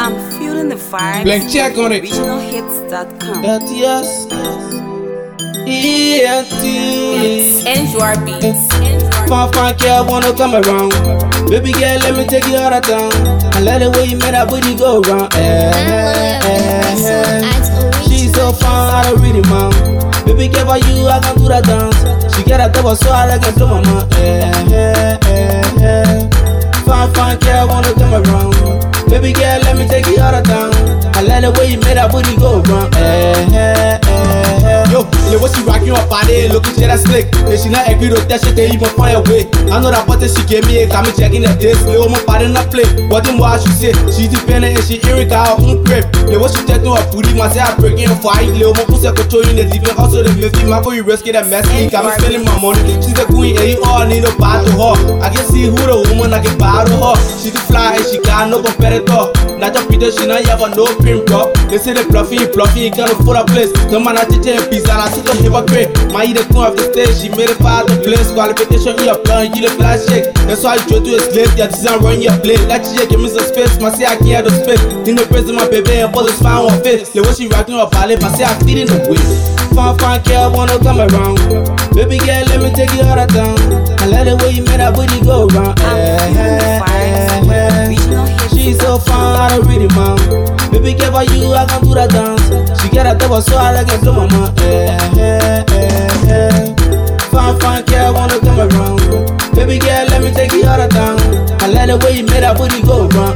I'm feeling the vibe. Blank check on it. Regionalhits.com. LTS. ENT. Enjoy beats. Fun girl wanna come around. Baby girl, let me take you out of town. I love the way you made that booty go round. She's so fun, I don't really mind. Baby girl, for you, I can do that dance. She got a double so I can blow my mind. Fun girl wanna come around. Baby girl, let me take you out of town. I love the way you made that booty go round. Yo, what she rocking up body, looking shit that slick. If she not agree with that shit, then you gon' find a way. I know that button she gave me, got me checking the taste. Lil' my body in the plate. What the more she say, she dependent and she Erica her own grip. What she take to her booty, my say I breaking her fight. Lil' my pussy controlling the even also the 50. My boy, you risky that mess. Got me spending my money. She's the queen and you all need a buy to her. I can see who the woman I can buy to her. She the fly and she got no competitor. Not your Peter, she not have no pin drop. They say they bluffy, you can't afford a place. The man I teach her pizza, I see the hypocrite. My eat the queen of the stage, she made it far the place. Qualification in your plan, you the flash shake. That's why you try to escape, your design run your plate. That shit give me some space, my say I can't have the space. In the prison, my baby and bullets found on face. The way she rocking her ballet, my say I feed in the way. Fun girl wanna come around. Baby girl, let me take you out of town. I love the way you made that booty go round. She's so fun, I don't really mind. Baby girl, for you, I can do that dance. She got a double so I can blow my mind. Fun girl wanna come around. Baby girl, let me take you out of town. I love the way you made that booty go round.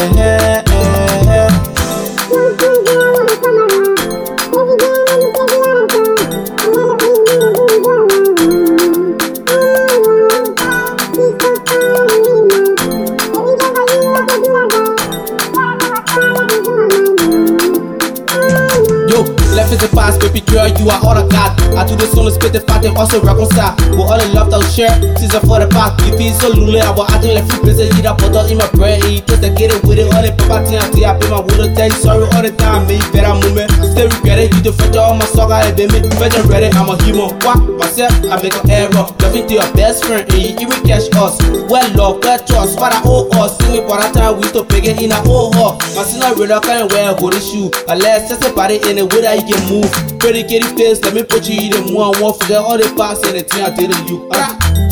Left is the past, baby girl, you are all I got. I do this on the spit the fat and also reconcile. With all the love that I'll share, she's a for the past. You feel so lule, I will act like free business. Eat up in my bread, eat just to get it with it. All the papa thing I say, I pay my water, tell you sorry all the time. Make better movement, still regret it. You the fetch all my soccer, I been me. Fetch ready, I'm a human. What? Myself, I make an error. Nothing to your best friend, and you even cash us. Well, love, well, trust, what I owe us. Sing it for that time, we to pick it in a whole hall. My sinner, real, I can't wear a good shoe. Unless just a body in the way that you can move. Pretty kitty face, let me put you in the one. Forget all the past and the thing I did to you.